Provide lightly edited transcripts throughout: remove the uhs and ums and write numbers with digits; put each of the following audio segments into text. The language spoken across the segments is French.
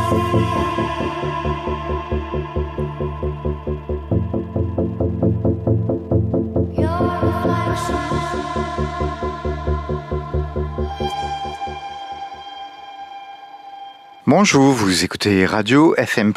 Bonjour, vous écoutez Radio FM+,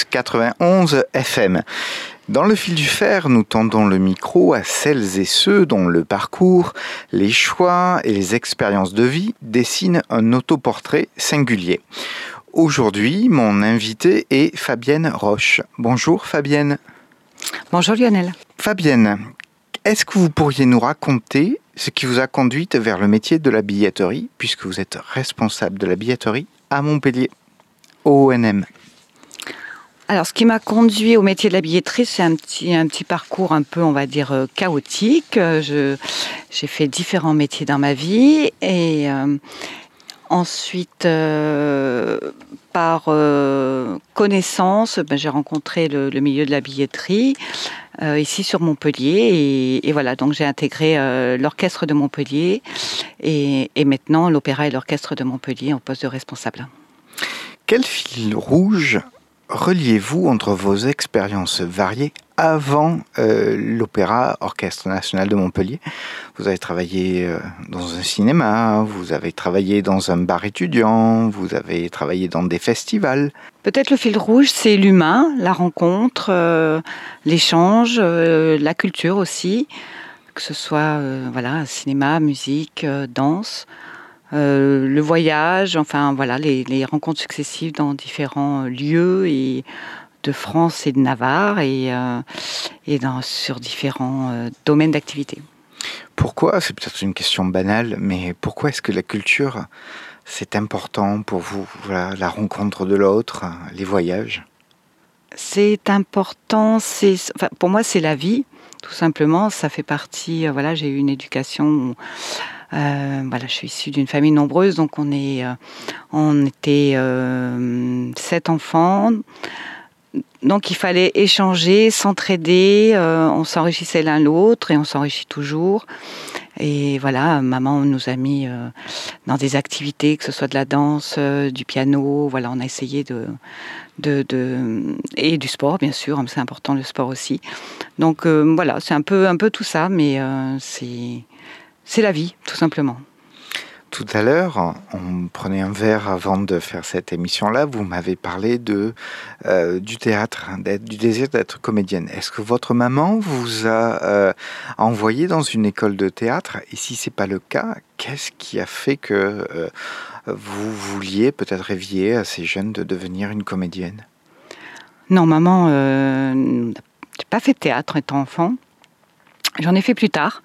91 FM. Dans le fil du fer, nous tendons le micro à celles et ceux dont le parcours, les choix et les expériences de vie dessinent un autoportrait singulier. Aujourd'hui, mon invitée est Fabienne Roche. Bonjour Fabienne. Bonjour Lionel. Fabienne, est-ce que vous pourriez nous raconter ce qui vous a conduite vers le métier de la billetterie, puisque vous êtes responsable de la billetterie à Montpellier, au ONM? Alors, ce qui m'a conduit au métier de la billetterie, c'est un petit parcours un peu, on va dire, chaotique. J'ai fait différents métiers dans ma vie et ensuite, par connaissance, j'ai rencontré le milieu de la billetterie ici sur Montpellier et voilà, donc j'ai intégré l'orchestre de Montpellier et maintenant l'opéra et l'orchestre de Montpellier en poste de responsable. Quel fil rouge reliez-vous entre vos expériences variées avant l'Opéra Orchestre National de Montpellier? Vous avez travaillé dans un cinéma, vous avez travaillé dans un bar étudiant, vous avez travaillé dans des festivals. Peut-être le fil rouge, c'est l'humain, la rencontre, l'échange, la culture aussi, que ce soit cinéma, musique, danse. Le voyage, enfin voilà, les rencontres successives dans différents lieux et de France et de Navarre sur différents domaines d'activité. Pourquoi, c'est peut-être une question banale, mais pourquoi est-ce que la culture, c'est important pour vous? Voilà, la rencontre de l'autre, les voyages? C'est important, pour moi c'est la vie, tout simplement. Ça fait partie, j'ai eu une éducation... je suis issue d'une famille nombreuse, donc on était 7 enfants. Donc il fallait échanger, s'entraider, on s'enrichissait l'un l'autre et on s'enrichit toujours. Et voilà, maman nous a mis dans des activités, que ce soit de la danse, du piano. Voilà, on a essayé et du sport bien sûr, c'est important le sport aussi. Donc voilà, c'est un peu tout ça, mais c'est la vie, tout simplement. Tout à l'heure, on prenait un verre avant de faire cette émission-là. Vous m'avez parlé du théâtre, du désir d'être comédienne. Est-ce que votre maman vous a envoyé dans une école de théâtre? Et si ce n'est pas le cas, qu'est-ce qui a fait que vous vouliez, peut-être rêviez assez jeune, de devenir une comédienne? Non, maman n'a pas fait de théâtre étant enfant. J'en ai fait plus tard.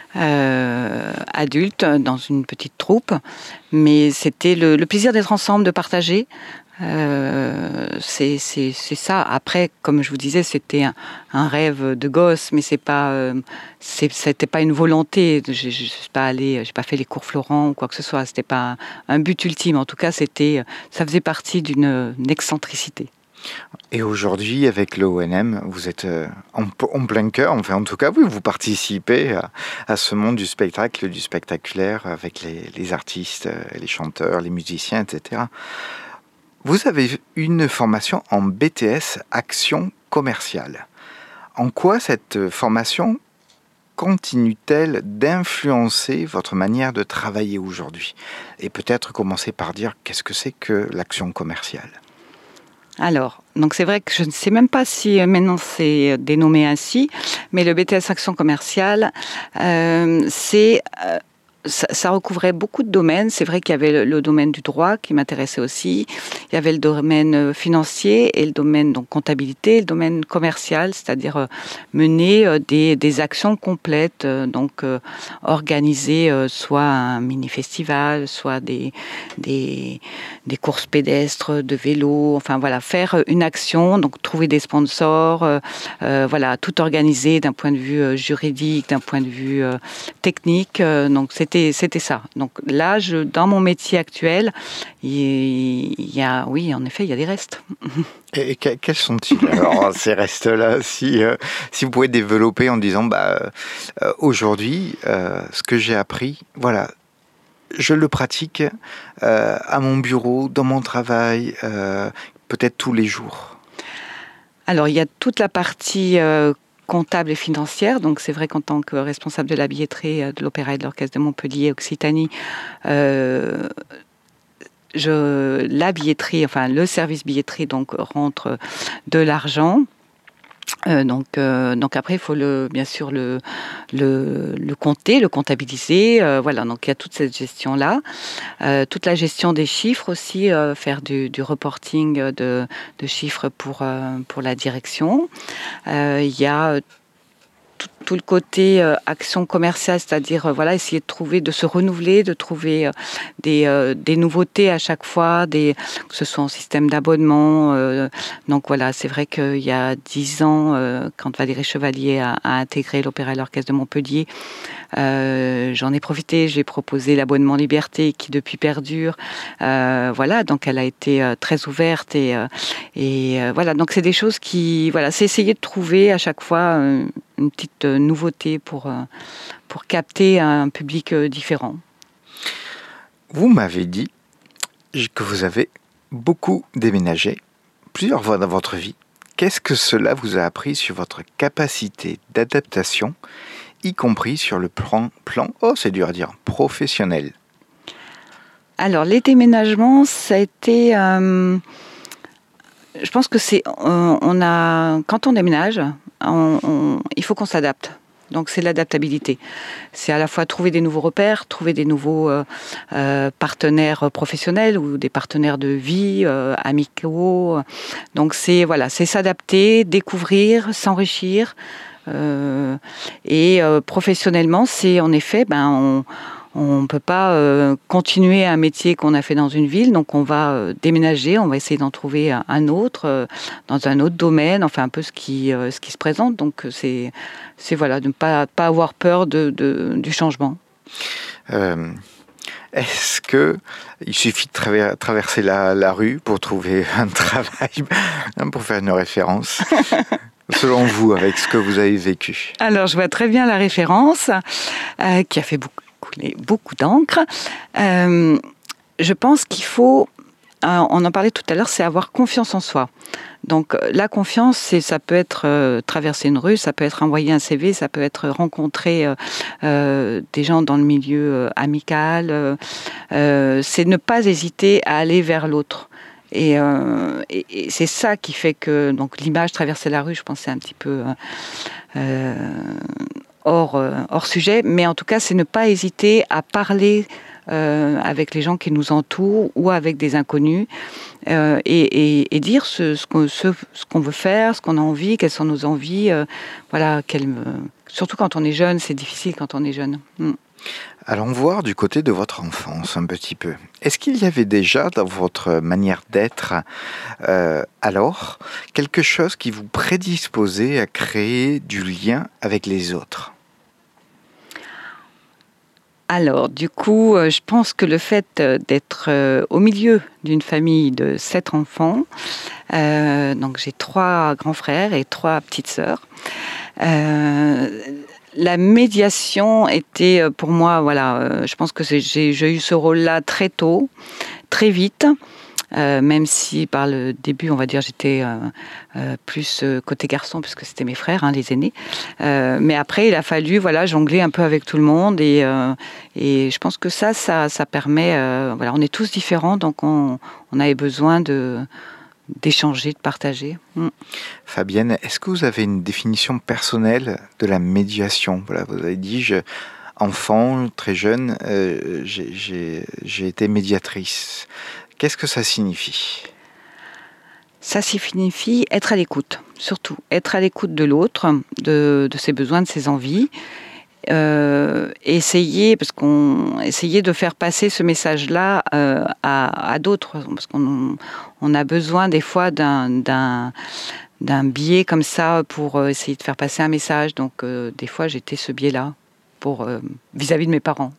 Adulte dans une petite troupe, mais c'était le plaisir d'être ensemble, de partager. C'est ça. Après, comme je vous disais, c'était un rêve de gosse, mais c'était pas une volonté. J'ai pas fait les cours Florent ou quoi que ce soit. C'était pas un but ultime. En tout cas, ça faisait partie d'une excentricité. Et aujourd'hui, avec l'ONM, vous êtes en plein cœur, enfin en tout cas, vous participez à ce monde du spectacle, du spectaculaire, avec les artistes, les chanteurs, les musiciens, etc. Vous avez une formation en BTS Action commerciale. En quoi cette formation continue-t-elle d'influencer votre manière de travailler aujourd'hui? Et peut-être commencer par dire qu'est-ce que c'est que l'action commerciale? Alors, donc c'est vrai que je ne sais même pas si maintenant c'est dénommé ainsi, mais le BTS Action commerciale, ça recouvrait beaucoup de domaines. C'est vrai qu'il y avait le domaine du droit qui m'intéressait aussi. Il y avait le domaine financier et le domaine donc comptabilité, et le domaine commercial, c'est-à-dire mener des actions complètes, donc organiser soit un mini-festival, soit des courses pédestres de vélo, enfin voilà, faire une action, donc trouver des sponsors, voilà, tout organiser d'un point de vue juridique, d'un point de vue technique. Donc c'était ça. Donc là, dans mon métier actuel, il y a des restes. Et quels sont-ils alors ces restes-là, si vous pouvez développer en disant aujourd'hui ce que j'ai appris, voilà, je le pratique à mon bureau, dans mon travail, peut-être tous les jours? Alors, il y a toute la partie comptable et financière. Donc, c'est vrai qu'en tant que responsable de la billetterie de l'Opéra et de l'Orchestre de Montpellier, Occitanie, la billetterie, enfin le service billetterie, donc rentre de l'argent. Donc après, il faut bien sûr le compter, le comptabiliser. Voilà, donc il y a toute cette gestion-là. Toute la gestion des chiffres aussi, faire du reporting de chiffres pour la direction. Il y a tout le côté action commerciale, c'est-à-dire voilà, essayer de se renouveler, de trouver des nouveautés à chaque fois, que ce soit en système d'abonnement. Donc voilà, c'est vrai qu'il y a 10 ans, quand Valérie Chevalier a intégré l'Opéra et l'Orchestre de Montpellier, j'en ai profité, j'ai proposé l'abonnement Liberté qui depuis perdure. Voilà, donc elle a été très ouverte et voilà, donc c'est des choses c'est essayer de trouver à chaque fois une petite nouveauté pour capter un public différent. Vous m'avez dit que vous avez beaucoup déménagé, plusieurs fois dans votre vie. Qu'est-ce que cela vous a appris sur votre capacité d'adaptation, y compris sur le plan, c'est dur à dire, professionnel? Alors, les déménagements, ça a été... je pense que quand on déménage, il faut qu'on s'adapte. Donc c'est l'adaptabilité. C'est à la fois trouver des nouveaux repères, trouver des nouveaux partenaires professionnels ou des partenaires de vie, amicaux. Donc c'est s'adapter, découvrir, s'enrichir. Et professionnellement, c'est en effet, on ne peut pas continuer un métier qu'on a fait dans une ville, donc on va déménager, on va essayer d'en trouver un autre, dans un autre domaine, enfin un peu ce qui se présente. Donc c'est voilà, de ne pas avoir peur du changement. Est-ce qu'il suffit de traverser la rue pour trouver un travail, pour faire une référence? Selon vous, avec ce que vous avez vécu? Alors, je vois très bien la référence, qui a fait couler beaucoup d'encre. Je pense qu'il faut, on en parlait tout à l'heure, c'est avoir confiance en soi. Donc la confiance, ça peut être traverser une rue, ça peut être envoyer un CV, ça peut être rencontrer des gens dans le milieu amical. C'est ne pas hésiter à aller vers l'autre. Et c'est ça qui fait que donc l'image traverser la rue, je pense que c'est un petit peu hors sujet, mais en tout cas c'est ne pas hésiter à parler avec les gens qui nous entourent ou avec des inconnus et dire ce qu'on veut faire, ce qu'on a envie, quelles sont nos envies. Surtout quand on est jeune, c'est difficile quand on est jeune. Allons voir du côté de votre enfance un petit peu. Est-ce qu'il y avait déjà dans votre manière d'être alors quelque chose qui vous prédisposait à créer du lien avec les autres? Alors, du coup, je pense que le fait d'être au milieu d'une famille de 7 enfants, donc j'ai 3 grands frères et 3 petites sœurs, la médiation était pour moi, je pense que j'ai eu ce rôle-là très tôt, très vite. Même si par le début, on va dire, j'étais plus côté garçon, puisque c'était mes frères, les aînés. Mais après, il a fallu jongler un peu avec tout le monde. Et je pense que ça permet... on est tous différents, donc on avait besoin d'échanger, de partager. Fabienne, est-ce que vous avez une définition personnelle de la médiation? Vous avez dit, enfant, très jeune, j'ai été médiatrice. Qu'est-ce que ça signifie? Ça signifie être à l'écoute, surtout. Être à l'écoute de l'autre, de ses besoins, de ses envies. Essayer de faire passer ce message-là à d'autres. Parce qu'on a besoin des fois d'un biais comme ça pour essayer de faire passer un message. Donc des fois, j'étais ce biais-là vis-à-vis de mes parents.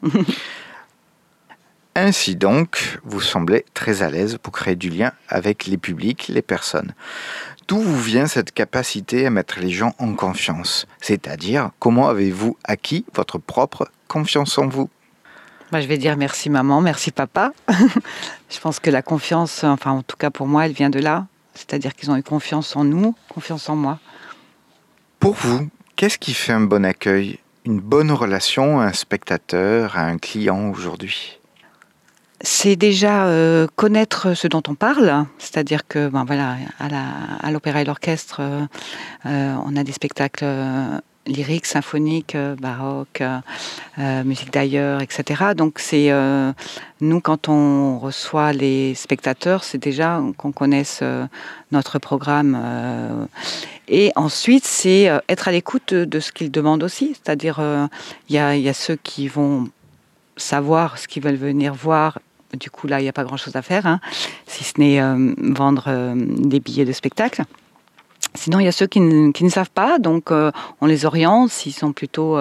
Ainsi donc, vous semblez très à l'aise pour créer du lien avec les publics, les personnes. D'où vous vient cette capacité à mettre les gens en confiance? C'est-à-dire, comment avez-vous acquis votre propre confiance en vous? Je vais dire merci maman, merci papa. Je pense que la confiance, enfin en tout cas pour moi, elle vient de là. C'est-à-dire qu'ils ont eu confiance en nous, confiance en moi. Pour vous, qu'est-ce qui fait un bon accueil, une bonne relation à un spectateur, à un client aujourd'hui? C'est déjà connaître ce dont on parle, c'est-à-dire que voilà, à l'Opéra et l'Orchestre, on a des spectacles lyriques, symphoniques, baroques, musique d'ailleurs, etc. Donc c'est nous, quand on reçoit les spectateurs, c'est déjà qu'on connaisse notre programme. Et ensuite, c'est être à l'écoute de ce qu'ils demandent aussi, c'est-à-dire il y a ceux qui vont savoir ce qu'ils veulent venir voir. Du coup, là, il n'y a pas grand-chose à faire, hein, si ce n'est vendre des billets de spectacle. Sinon, il y a ceux qui ne savent pas, donc on les oriente. S'ils sont plutôt,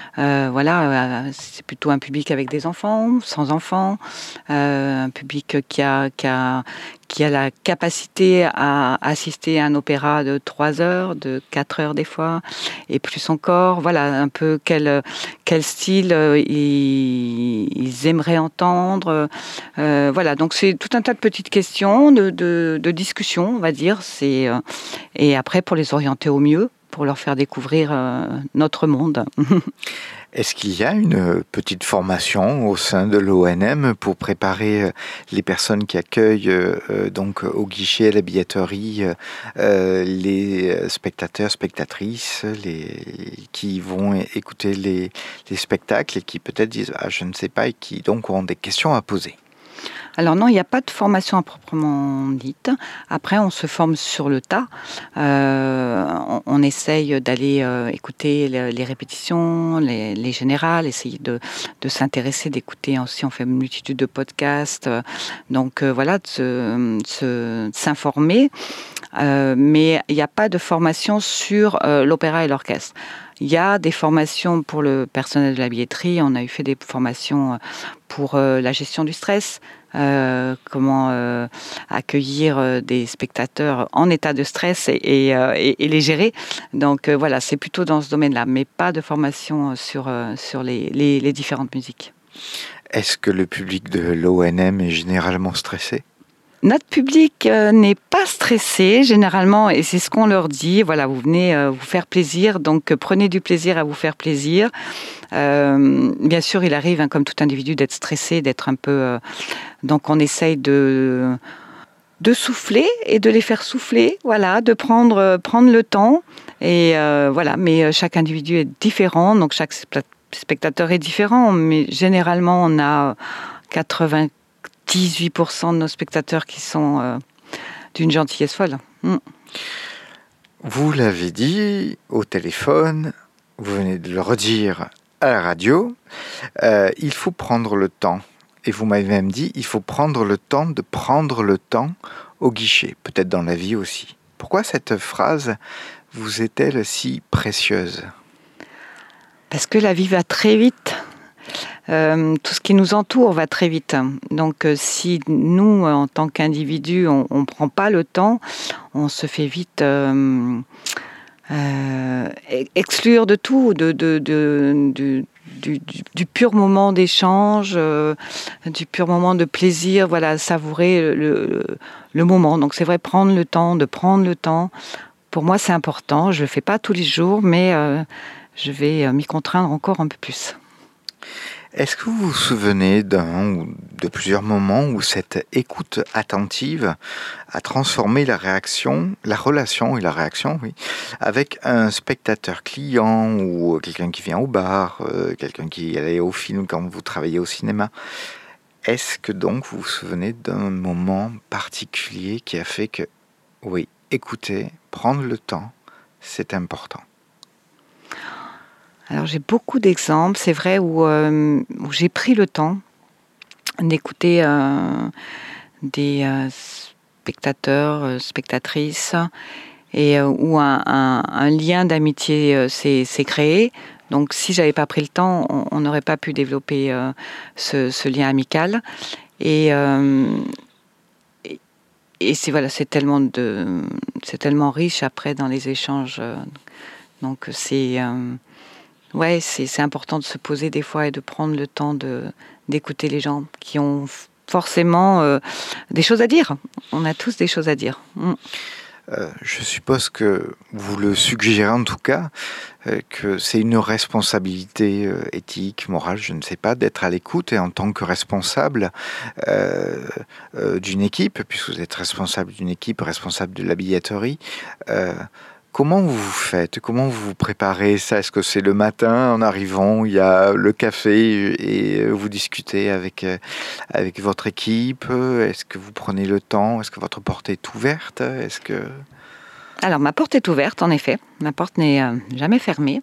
c'est plutôt un public avec des enfants, sans enfants, un public qui a la capacité à assister à un opéra de 3 heures, de 4 heures des fois, et plus encore. Voilà, un peu quel style ils aimeraient entendre. Voilà, donc c'est tout un tas de petites questions, de discussions, on va dire. Et après, pour les orienter au mieux, pour leur faire découvrir notre monde. Est-ce qu'il y a une petite formation au sein de l'ONM pour préparer les personnes qui accueillent donc au guichet, à la billetterie, les spectateurs, spectatrices, qui vont écouter les spectacles et qui peut-être disent « Ah, je ne sais pas » et qui donc auront des questions à poser? Alors non, il n'y a pas de formation à proprement dite. Après, on se forme sur le tas. On essaye d'aller écouter les répétitions, les générales, essayer de s'intéresser, d'écouter aussi. On fait une multitude de podcasts. Donc voilà, de s'informer. Mais il n'y a pas de formation sur l'opéra et l'orchestre. Il y a des formations pour le personnel de la billetterie. On a fait des formations pour la gestion du stress. Comment accueillir des spectateurs en état de stress et les gérer. Donc voilà, c'est plutôt dans ce domaine-là, mais pas de formation sur les différentes musiques. Est-ce que le public de l'ONM est généralement stressé? Notre public n'est pas stressé généralement, et c'est ce qu'on leur dit. Voilà, vous venez vous faire plaisir, donc prenez du plaisir à vous faire plaisir. Bien sûr, il arrive, comme tout individu, d'être stressé, d'être un peu... donc on essaye de souffler et de les faire souffler, voilà, de prendre le temps. Et voilà, mais chaque individu est différent, donc chaque spectateur est différent, mais généralement on a 98% de nos spectateurs qui sont d'une gentillesse folle. Vous l'avez dit au téléphone, vous venez de le redire à la radio, il faut prendre le temps. Et vous m'avez même dit, il faut prendre le temps de prendre le temps au guichet, peut-être dans la vie aussi. Pourquoi cette phrase vous est-elle si précieuse? Parce que la vie va très vite. Tout ce qui nous entoure va très vite. Donc si nous, en tant qu'individus, on ne prend pas le temps, on se fait vite exclure de tout, du pur moment d'échange, du pur moment de plaisir, voilà, savourer le moment. Donc c'est vrai, prendre le temps, pour moi c'est important. Je ne le fais pas tous les jours, mais je vais m'y contraindre encore un peu plus. Est-ce que vous vous souvenez d'un ou de plusieurs moments où cette écoute attentive a transformé la relation et la réaction, oui, avec un spectateur client ou quelqu'un qui vient au bar, quelqu'un qui allait au film quand vous travaillez au cinéma? Est-ce que donc vous vous souvenez d'un moment particulier qui a fait que, oui, écouter, prendre le temps, c'est important? Alors j'ai beaucoup d'exemples, c'est vrai, où j'ai pris le temps d'écouter des spectateurs, spectatrices, et où un lien d'amitié s'est créé. Donc si j'avais pas pris le temps, on n'aurait pas pu développer ce lien amical. Et c'est tellement riche après dans les échanges. Donc c'est important de se poser des fois et de prendre le temps d'écouter les gens qui ont forcément des choses à dire. On a tous des choses à dire. Je suppose que vous le suggérez en tout cas, que c'est une responsabilité éthique, morale, je ne sais pas, d'être à l'écoute et en tant que responsable d'une équipe, puisque vous êtes responsable d'une équipe, responsable de la billetterie, comment vous faites? Comment vous vous préparez ça? Est-ce que c'est le matin, en arrivant, il y a le café et vous discutez avec votre équipe? Est-ce que vous prenez le temps? Est-ce que votre porte est ouverte? Alors, ma porte est ouverte, en effet. Ma porte n'est jamais fermée.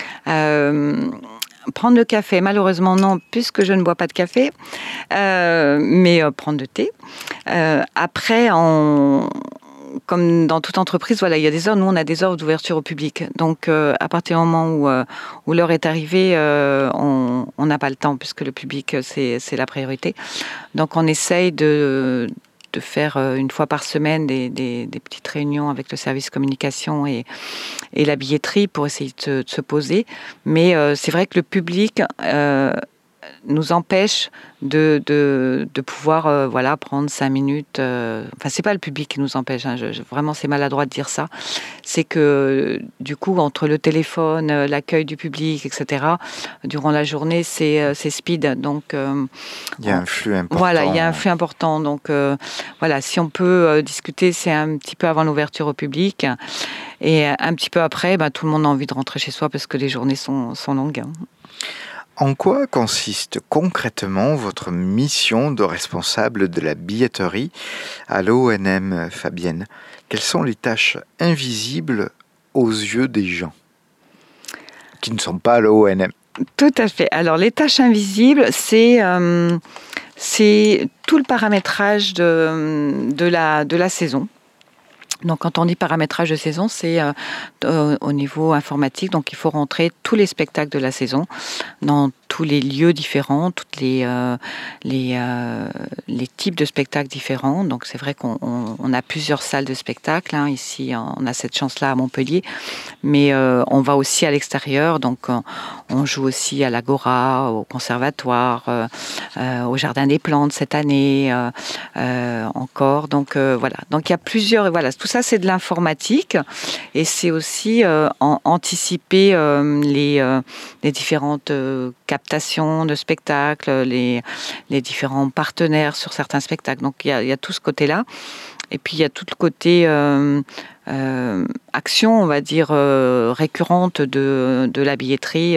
Prendre le café, malheureusement non, puisque je ne bois pas de café, mais prendre le thé. Après, comme dans toute entreprise, voilà, il y a des heures. Nous, on a des heures d'ouverture au public. Donc, à partir du moment où l'heure est arrivée, on n'a pas le temps puisque le public, c'est la priorité. Donc, on essaye de faire une fois par semaine des petites réunions avec le service communication et la billetterie pour essayer de se poser. Mais c'est vrai que le public nous empêche de pouvoir prendre 5 minutes. Enfin, c'est pas le public qui nous empêche. Vraiment, c'est maladroit de dire ça. C'est que du coup, entre le téléphone, l'accueil du public, etc., durant la journée, c'est speed. Donc, il y a un flux important. Voilà, il y a un flux important. Donc, si on peut discuter, c'est un petit peu avant l'ouverture au public. Et un petit peu après, tout le monde a envie de rentrer chez soi parce que les journées sont longues. En quoi consiste concrètement votre mission de responsable de la billetterie à l'ONM, Fabienne? Quelles sont les tâches invisibles aux yeux des gens qui ne sont pas à l'ONM? Tout à fait. Alors, les tâches invisibles, c'est tout le paramétrage de la saison. Donc, quand on dit paramétrage de saison, c'est au niveau informatique. Donc, il faut rentrer tous les spectacles de la saison dans tous les lieux différents, toutes les types de spectacles différents. Donc, c'est vrai qu'on a plusieurs salles de spectacle. Ici, on a cette chance-là à Montpellier. Mais on va aussi à l'extérieur. Donc, on joue aussi à l'Agora, au Conservatoire, au Jardin des Plantes cette année encore. Donc, voilà. Donc, il y a plusieurs... Voilà, tout ça, c'est de l'informatique. Et c'est aussi anticiper les différentes captations de spectacles, les différents partenaires sur certains spectacles. Donc, il y a tout ce côté-là. Et puis, il y a tout le côté action, on va dire, récurrente de la billetterie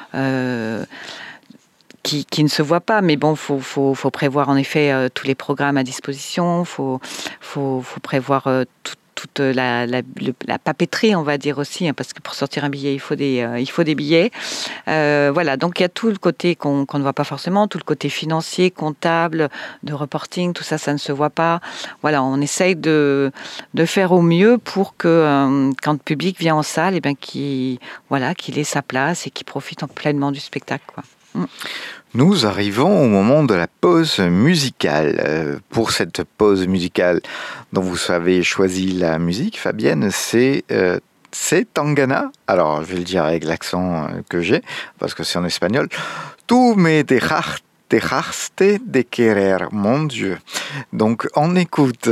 qui ne se voit pas. Mais bon, faut prévoir en effet tous les programmes à disposition. Faut prévoir toute la papeterie, on va dire aussi, parce que pour sortir un billet, il faut des billets. Voilà, donc il y a tout le côté qu'on ne voit pas forcément, tout le côté financier, comptable, de reporting, tout ça, ça ne se voit pas. Voilà, on essaye de faire au mieux pour que quand le public vient en salle, qu'il ait sa place et qu'il profite pleinement du spectacle, quoi. Nous arrivons au moment de la pause musicale. Pour cette pause musicale dont vous avez choisi la musique, Fabienne, c'est Tangana. Alors, je vais le dire avec l'accent que j'ai, parce que c'est en espagnol. Tu me dejaste de querer, mon Dieu. Donc, on écoute.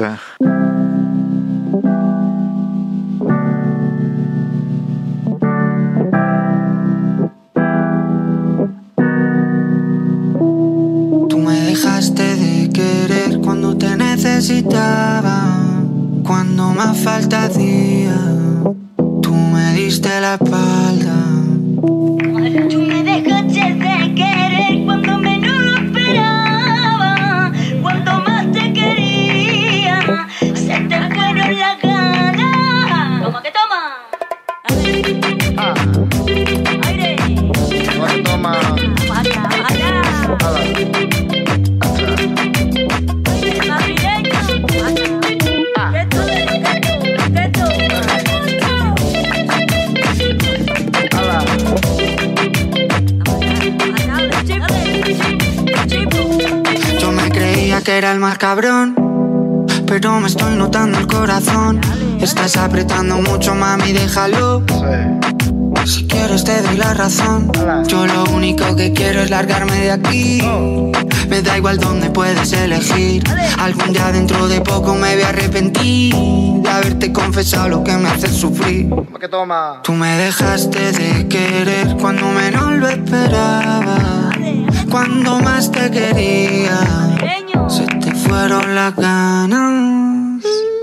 De querer cuando te necesitaba, cuando más falta hacía, tú me diste la espalda. Tú me dejaste de querer cuando menos lo esperaba, cuando más te quería, se te fueron las ganas. ¿Cómo que toma? Aire. Bueno, toma. Yo me creía que era el más cabrón, pero me estoy notando el corazón. Estás apretando mucho, mami, déjalo. Si quieres te doy la razón. Yo lo único que quiero es largarme de aquí. Me da igual dónde puedes elegir. Algún día dentro de poco me voy a arrepentir de haberte confesado lo que me hace sufrir. Tú me dejaste de querer cuando menos lo esperaba. Cuando más te quería, se te fueron las ganas.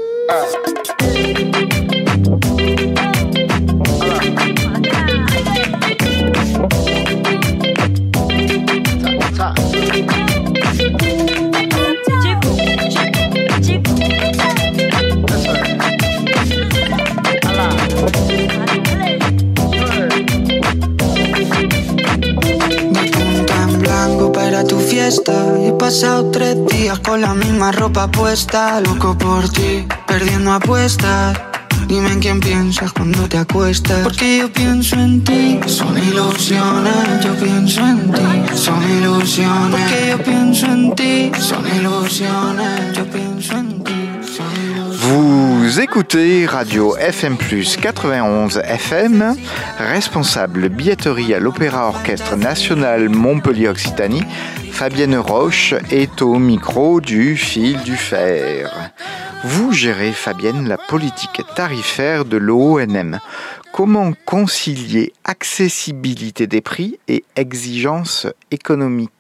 Tu fiesta, he pasado 3 días con la misma ropa puesta. Loco por ti, perdiendo apuestas. Dime en quién piensas cuando te acuestas. Porque yo pienso en ti, son ilusiones. Yo pienso en ti, son ilusiones. Porque yo pienso en ti, son ilusiones. Yo pienso en ti. Vous écoutez Radio FM+, 91 FM, responsable billetterie à l'Opéra Orchestre National Montpellier-Occitanie, Fabienne Roche est au micro du Fil du Fer. Vous gérez, Fabienne, la politique tarifaire de l'ONM. Comment concilier accessibilité des prix et exigence économique ?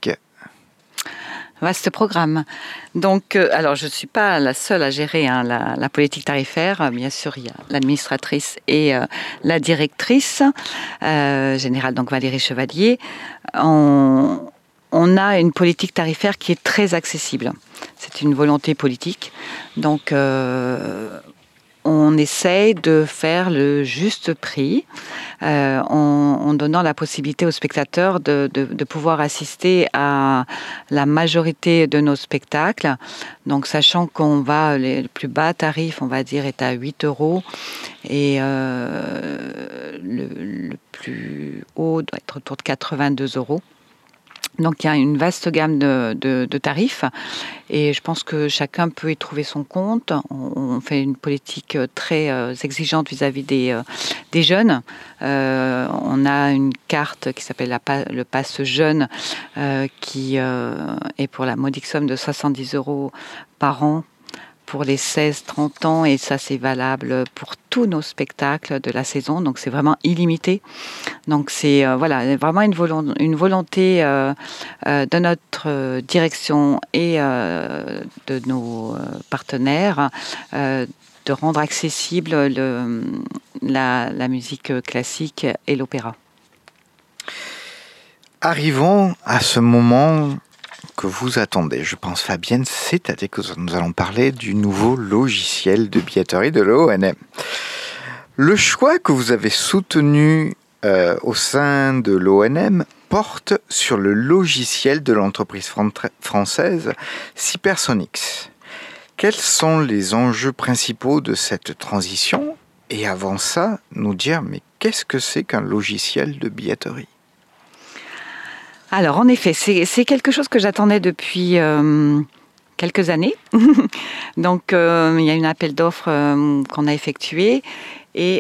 Vaste programme. Donc, alors je ne suis pas la seule à gérer la politique tarifaire. Bien sûr, il y a l'administratrice et la directrice générale, donc Valérie Chevalier. On a une politique tarifaire qui est très accessible. C'est une volonté politique. Donc, on essaye de faire le juste prix en donnant la possibilité aux spectateurs de pouvoir assister à la majorité de nos spectacles. Donc, sachant qu'on va, le plus bas tarif, on va dire, est à 8 € et le plus haut doit être autour de 82 €. Donc, il y a une vaste gamme de tarifs et je pense que chacun peut y trouver son compte. On fait une politique très exigeante vis-à-vis des jeunes. On a une carte qui s'appelle le Pass Jeune qui est pour la modique somme de 70 € par an pour les 16-30 ans et ça c'est valable pour tous nos spectacles de la saison, donc c'est vraiment illimité. Donc c'est voilà, vraiment une volonté de notre direction et de nos partenaires de rendre accessible la musique classique et l'opéra. Arrivons à ce moment que vous attendez, je pense, Fabienne, c'est-à-dire que nous allons parler du nouveau logiciel de billetterie de l'ONM. Le choix que vous avez soutenu au sein de l'ONM porte sur le logiciel de l'entreprise française Cypersonix. Quels sont les enjeux principaux de cette transition ? Et avant ça, nous dire, mais qu'est-ce que c'est qu'un logiciel de billetterie ? Alors, en effet, c'est quelque chose que j'attendais depuis quelques années. Donc, il y a un appel d'offres qu'on a effectué et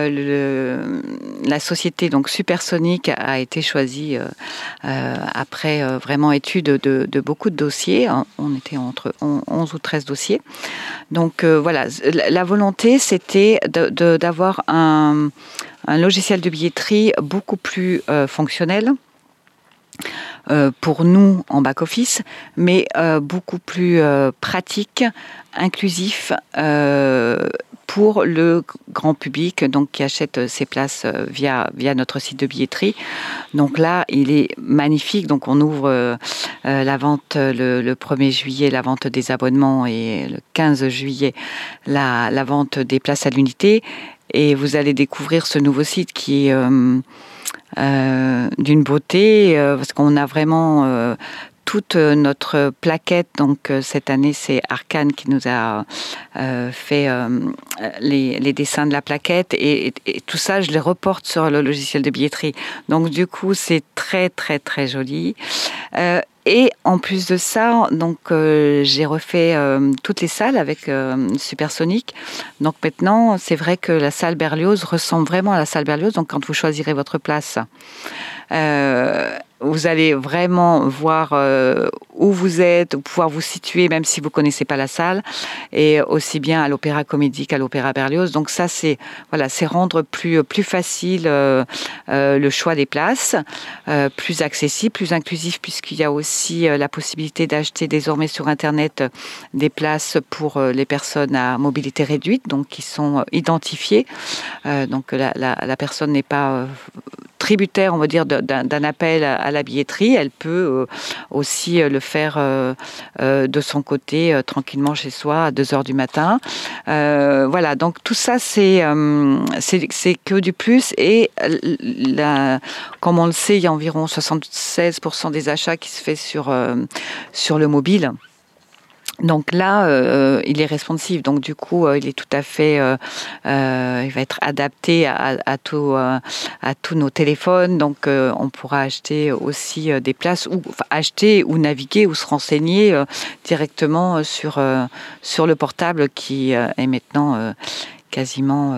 la société donc Supersonic a été choisie après vraiment étude de beaucoup de dossiers. On était entre 11 ou 13 dossiers. Donc, voilà, la volonté, c'était d'avoir un logiciel de billetterie beaucoup plus fonctionnel. Pour nous en back-office, mais beaucoup plus pratique, inclusif pour le grand public donc, qui achète ses places via notre site de billetterie. Donc là, il est magnifique. Donc on ouvre la vente le 1er juillet, la vente des abonnements et le 15 juillet, la vente des places à l'unité. Et vous allez découvrir ce nouveau site qui est d'une beauté parce qu'on a vraiment toute notre plaquette. Donc cette année c'est Arcane qui nous a fait les dessins de la plaquette et tout ça je les reporte sur le logiciel de billetterie. Donc du coup c'est très très très joli. Et en plus de ça, donc j'ai refait toutes les salles avec Supersonic. Donc maintenant, c'est vrai que la salle Berlioz ressemble vraiment à la salle Berlioz. Donc quand vous choisirez votre place, vous allez vraiment voir où vous êtes, pouvoir vous situer, même si vous connaissez pas la salle, et aussi bien à l'Opéra Comédie qu'à l'Opéra Berlioz. Donc ça, c'est rendre plus facile le choix des places, plus accessible, plus inclusif, puisqu'il y a aussi la possibilité d'acheter désormais sur Internet des places pour les personnes à mobilité réduite, donc qui sont identifiées. Donc la personne n'est pas tributaire, on va dire, d'un appel à la billetterie. Elle peut aussi le faire de son côté, tranquillement chez soi, à 2h du matin. Voilà, donc tout ça, c'est que du plus. Et comme on le sait, il y a environ 76% des achats qui se fait sur le mobile. Donc là, il est responsive. Donc du coup, il est tout à fait, il va être adapté à tous nos téléphones. Donc on pourra acheter aussi des places, ou acheter ou naviguer ou se renseigner directement sur le portable qui est maintenant quasiment,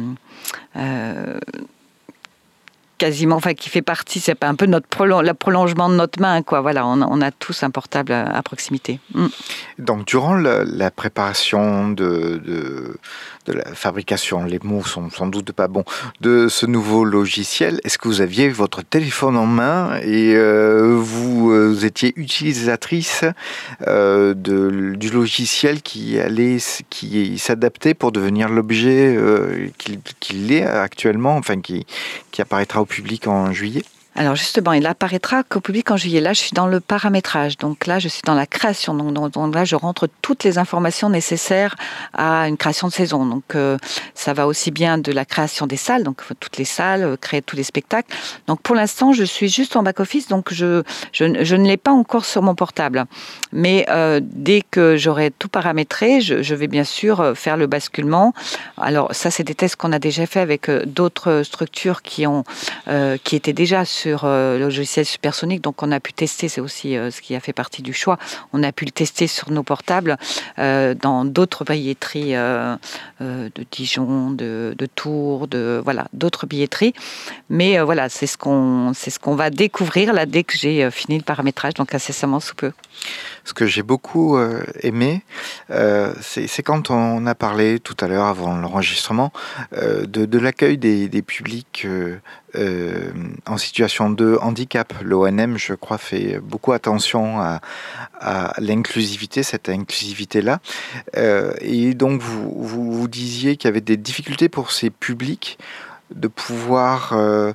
enfin qui fait partie, c'est un peu le prolongement de notre main, quoi. Voilà, on a tous un portable à proximité. Donc, durant la préparation de la fabrication, les mots sont sans doute pas bons, de ce nouveau logiciel, est-ce que vous aviez votre téléphone en main et vous étiez utilisatrice du logiciel qui s'adaptait pour devenir l'objet qu'il est actuellement, enfin qui apparaîtra au public en juillet? Alors justement, il apparaîtra qu'au public en juillet. Là, je suis dans le paramétrage. Donc là, je suis dans la création. Donc là, je rentre toutes les informations nécessaires à une création de saison. Donc ça va aussi bien de la création des salles, donc toutes les salles, créer tous les spectacles. Donc pour l'instant, je suis juste en back-office, donc je ne l'ai pas encore sur mon portable. Mais dès que j'aurai tout paramétré, je vais bien sûr faire le basculement. Alors ça, c'est des tests qu'on a déjà fait avec d'autres structures qui étaient déjà sur le logiciel Supersonic, donc on a pu tester, c'est aussi ce qui a fait partie du choix, on a pu le tester sur nos portables dans d'autres billetteries de Dijon, de Tours, d'autres billetteries, mais voilà, c'est ce qu'on va découvrir là dès que j'ai fini le paramétrage, donc incessamment sous peu. Ce que j'ai beaucoup aimé, c'est quand on a parlé tout à l'heure avant l'enregistrement de l'accueil des publics en situation de handicap. L'ONM, je crois, fait beaucoup attention à l'inclusivité, cette inclusivité-là. Et donc, vous disiez qu'il y avait des difficultés pour ces publics de pouvoir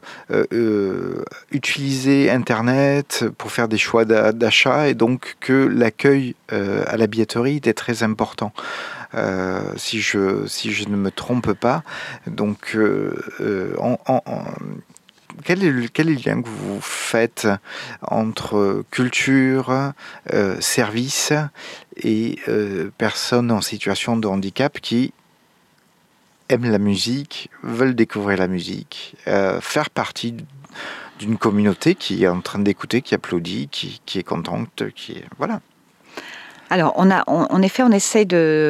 utiliser Internet pour faire des choix d'achat, et donc que l'accueil à la billetterie était très important. Si je ne me trompe pas. Donc, quel est le lien que vous faites entre culture, service et personnes en situation de handicap qui aiment la musique, veulent découvrir la musique, faire partie d'une communauté qui est en train d'écouter, qui applaudit, qui est contente, voilà. Alors, en effet, on essaye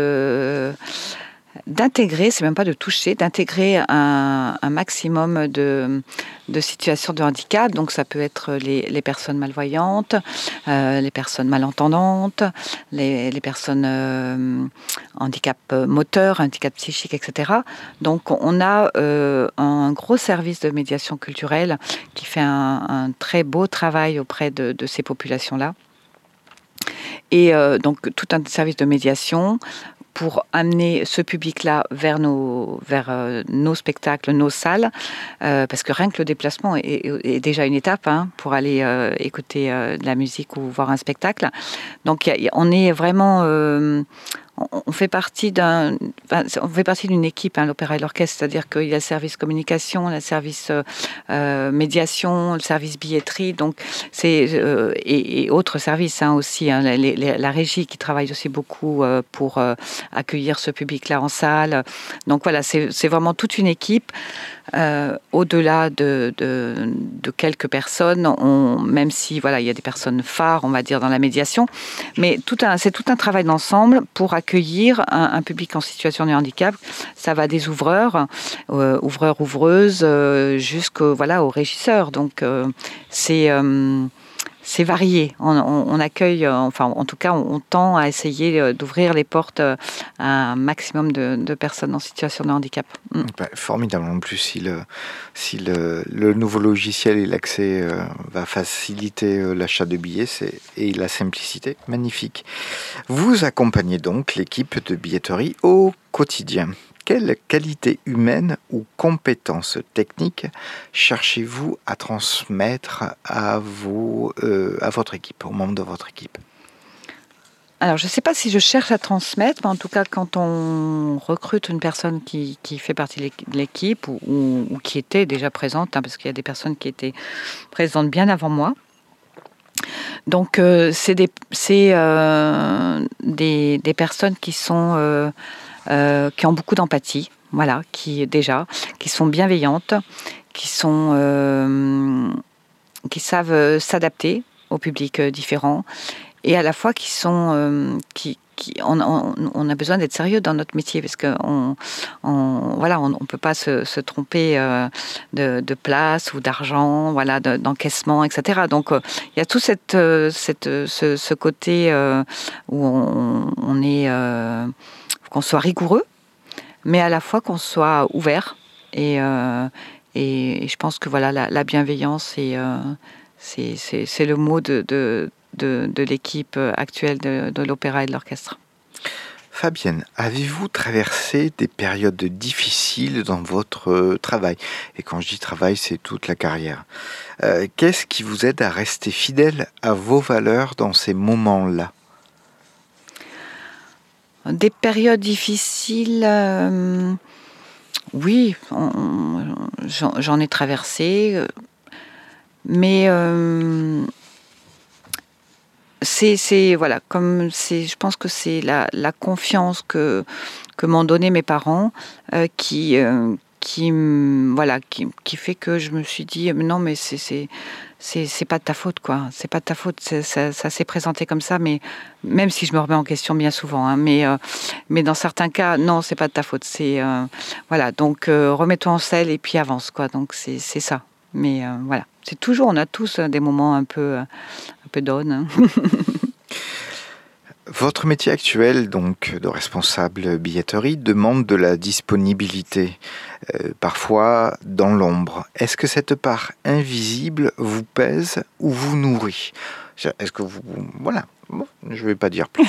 d'intégrer, c'est même pas de toucher, d'intégrer un maximum de situations de handicap. Donc ça peut être les personnes malvoyantes, les personnes malentendantes, les personnes handicap moteur, handicap psychique, etc. Donc on a un gros service de médiation culturelle qui fait un très beau travail auprès de ces populations-là. Et donc tout un service de médiation pour amener ce public-là vers nos spectacles, nos salles, parce que rien que le déplacement est déjà une étape pour aller écouter de la musique ou voir un spectacle. Donc on est vraiment... on fait partie d'une équipe, l'opéra et l'orchestre, c'est-à-dire qu'il y a le service communication, le service médiation, le service billetterie, donc et autres services aussi, la régie qui travaille aussi beaucoup pour accueillir ce public-là en salle. Donc voilà, c'est vraiment toute une équipe. au-delà de quelques personnes, même si voilà, il y a des personnes phares, on va dire, dans la médiation, mais c'est tout un travail d'ensemble pour accueillir un public en situation de handicap. Ça va des ouvreurs, ouvreuses, jusqu'au aux régisseurs. Donc c'est varié. On accueille, enfin en tout cas, on tend à essayer d'ouvrir les portes à un maximum de personnes en situation de handicap. Formidable. En plus, si le nouveau logiciel et l'accès va faciliter l'achat de billets et la simplicité, magnifique. Vous accompagnez donc l'équipe de billetterie au quotidien. Quelle qualité humaine ou compétences techniques cherchez-vous à transmettre à votre équipe, aux membres de votre équipe ? Alors, je ne sais pas si je cherche à transmettre, mais en tout cas, quand on recrute une personne qui fait partie de l'équipe ou qui était déjà présente, parce qu'il y a des personnes qui étaient présentes bien avant moi. Donc, c'est des personnes qui sont... qui ont beaucoup d'empathie, voilà, qui sont bienveillantes, qui savent s'adapter au public différent, et à la fois qui sont, on a besoin d'être sérieux dans notre métier parce que on peut pas se tromper de place ou d'argent, voilà, d'encaissement, etc. Donc il y a tout ce côté où on est qu'on soit rigoureux, mais à la fois qu'on soit ouvert. Et je pense que voilà, la bienveillance, c'est le mot de l'équipe actuelle de l'opéra et de l'orchestre. Fabienne, avez-vous traversé des périodes difficiles dans votre travail ? Et quand je dis travail, c'est toute la carrière. Qu'est-ce qui vous aide à rester fidèle à vos valeurs dans ces moments-là ? Des périodes difficiles, oui, j'en ai traversé, mais je pense que c'est la confiance que m'ont donné mes parents qui fait que je me suis dit non, mais c'est pas de ta faute, quoi. C'est pas de ta faute. Ça s'est présenté comme ça, mais même si je me remets en question bien souvent, hein, mais dans certains cas, non, c'est pas de ta faute. Donc remets-toi en selle et puis avance, quoi. Donc c'est ça. Mais voilà, c'est toujours, on a tous des moments un peu down. Hein. Votre métier actuel, donc de responsable billetterie, demande de la disponibilité, parfois dans l'ombre. Est-ce que cette part invisible vous pèse ou vous nourrit ? Est-ce que vous... Voilà, bon, je ne vais pas dire plus.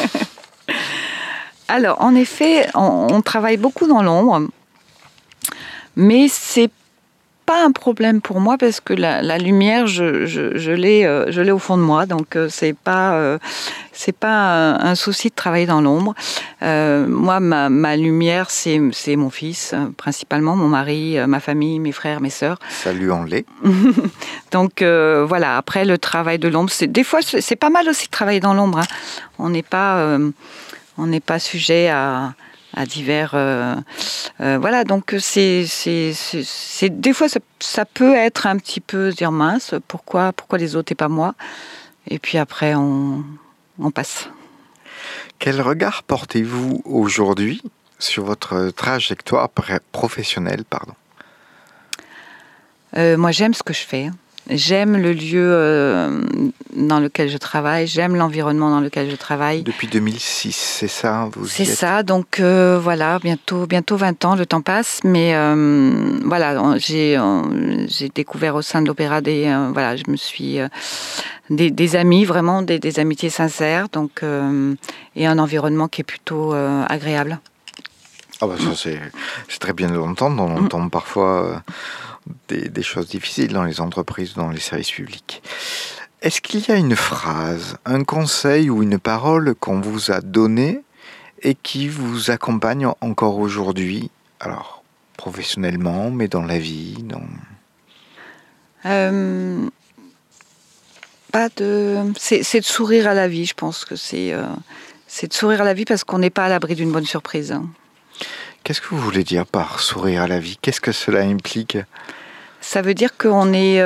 Alors, en effet, on travaille beaucoup dans l'ombre, mais c'est pas un problème pour moi parce que la lumière, je l'ai au fond de moi, donc c'est pas un souci de travailler dans l'ombre. Moi, ma lumière, c'est mon fils, principalement, mon mari, ma famille, mes frères, mes sœurs. Saluons-les. Donc voilà. Après, le travail de l'ombre, des fois, c'est pas mal aussi de travailler dans l'ombre. Hein. On n'est pas sujet à divers voilà, donc c'est des fois ça peut être un petit peu dire mince, pourquoi les autres et pas moi, et puis après on passe. Quel regard portez-vous aujourd'hui sur votre trajectoire professionnelle, Moi j'aime ce que je fais. J'aime le lieu dans lequel je travaille, j'aime l'environnement dans lequel je travaille. Depuis 2006, c'est ça, C'est ça, donc voilà, bientôt 20 ans, le temps passe, mais voilà, j'ai découvert au sein de l'opéra je me suis des amis, vraiment des amitiés sincères, donc et un environnement qui est plutôt agréable. Ah bah ça c'est très bien de l'entendre, on entend parfois des choses difficiles dans les entreprises, dans les services publics. Est-ce qu'il y a une phrase, un conseil ou une parole qu'on vous a donnée et qui vous accompagne encore aujourd'hui, alors professionnellement, mais dans la vie, c'est de sourire à la vie, je pense que c'est de sourire à la vie parce qu'on n'est pas à l'abri d'une bonne surprise. Qu'est-ce que vous voulez dire par sourire à la vie? Qu'est-ce que cela implique? Ça veut dire qu'on est,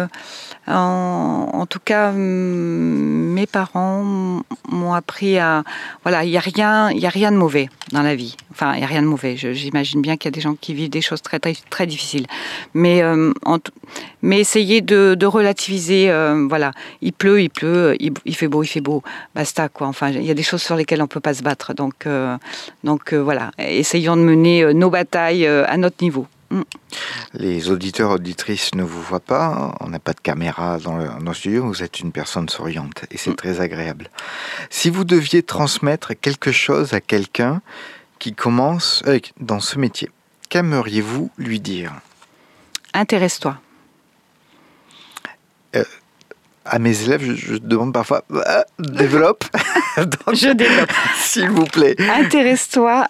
en tout cas, mes parents m'ont appris à, voilà, il y a rien de mauvais dans la vie. Enfin, il y a rien de mauvais. J'imagine bien qu'il y a des gens qui vivent des choses très très très difficiles, mais essayer de relativiser. Voilà, il pleut, il fait beau, basta quoi. Enfin, il y a des choses sur lesquelles on peut pas se battre. Donc voilà, essayons de mener nos batailles à notre niveau. Les auditeurs, auditrices ne vous voient pas, on n'a pas de caméra dans nos studios, vous êtes une personne souriante et c'est très agréable. Si vous deviez transmettre quelque chose à quelqu'un qui commence dans ce métier, qu'aimeriez-vous lui dire? Intéresse-toi. À mes élèves, je demande parfois développe. Donc, je développe. S'il vous plaît. Intéresse-toi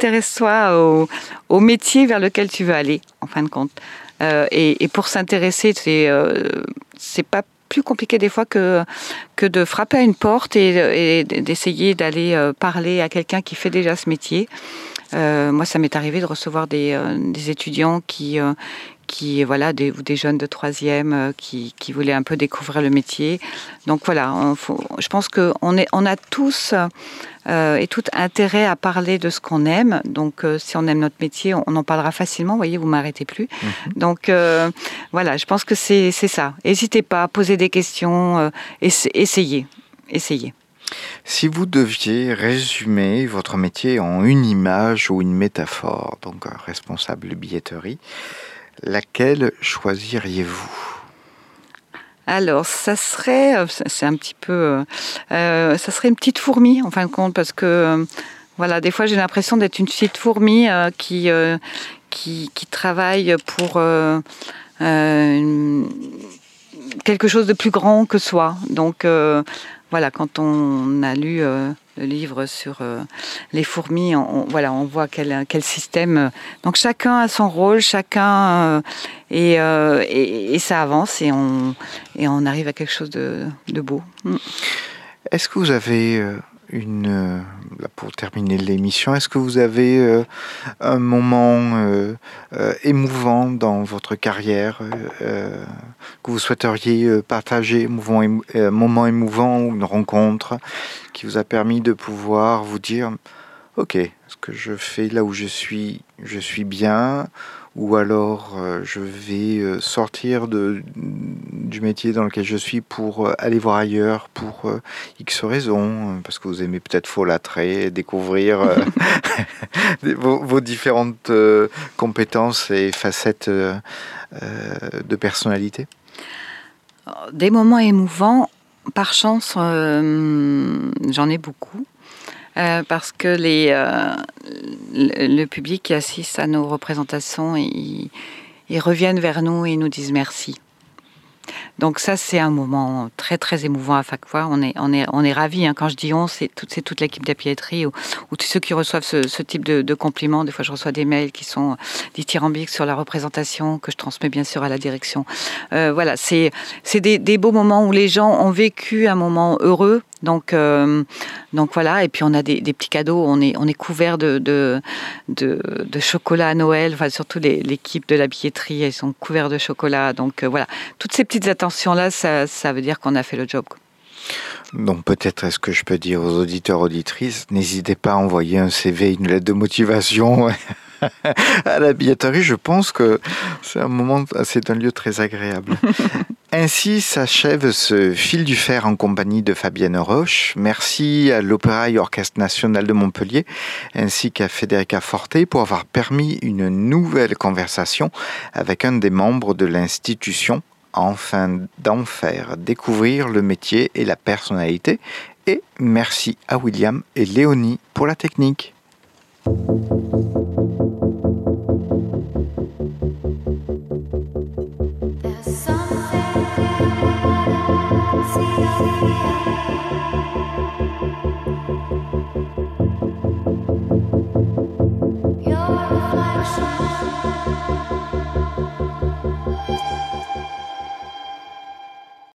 au métier vers lequel tu veux aller, en fin de compte. Et pour s'intéresser, c'est pas plus compliqué des fois que de frapper à une porte et d'essayer d'aller parler à quelqu'un qui fait déjà ce métier. Moi, ça m'est arrivé de recevoir des étudiants qui voilà, des jeunes de 3e qui voulaient un peu découvrir le métier. Donc voilà, je pense qu'on a tous et tout intérêt à parler de ce qu'on aime. Donc si on aime notre métier, on en parlera facilement. Vous voyez, vous m'arrêtez plus. Donc voilà, je pense que c'est ça. N'hésitez pas à poser des questions, essayez. Si vous deviez résumer votre métier en une image ou une métaphore, donc responsable de billetterie, laquelle choisiriez-vous? Alors, ça serait, c'est un petit peu, ça serait une petite fourmi en fin de compte, parce que voilà, des fois j'ai l'impression d'être une petite fourmi qui travaille pour quelque chose de plus grand que soi. Donc voilà, quand on a lu le livre sur les fourmis, on voit quel système. Donc chacun a son rôle, et ça avance et on arrive à quelque chose de beau. Est-ce que vous avez là pour terminer l'émission, est-ce que vous avez un moment émouvant dans votre carrière que vous souhaiteriez partager, un moment émouvant ou une rencontre qui vous a permis de pouvoir vous dire « Ok, ce que je fais là où je suis bien », ou alors je vais sortir du métier dans lequel je suis pour aller voir ailleurs pour X raisons, parce que vous aimez peut-être folâtrer, découvrir vos différentes compétences et facettes de personnalité? Des moments émouvants, par chance, j'en ai beaucoup. Parce que le public qui assiste à nos représentations, ils reviennent vers nous et nous disent merci. Donc ça, c'est un moment très très émouvant à chaque fois. On est ravis. Hein. Quand je dis on, c'est toute l'équipe de la billetterie ou tous ceux qui reçoivent ce type de compliments. Des fois, je reçois des mails qui sont dithyrambiques sur la représentation que je transmets bien sûr à la direction. Voilà, c'est des beaux moments où les gens ont vécu un moment heureux. Donc voilà, et puis on a des petits cadeaux. On est couvert de chocolat à Noël. Enfin, surtout l'équipe de la billetterie, ils sont couverts de chocolat. Donc voilà, toutes ces petites attentions-là, ça veut dire qu'on a fait le job. Donc peut-être est-ce que je peux dire aux auditeurs, auditrices, n'hésitez pas à envoyer un CV, une lettre de motivation à la billetterie. Je pense que c'est un lieu très agréable. Ainsi s'achève ce fil du fer en compagnie de Fabienne Roche. Merci à l'Opéra et Orchestre National de Montpellier ainsi qu'à Federica Forte pour avoir permis une nouvelle conversation avec un des membres de l'institution afin d'en faire découvrir le métier et la personnalité. Et merci à William et Léonie pour la technique. Your reflection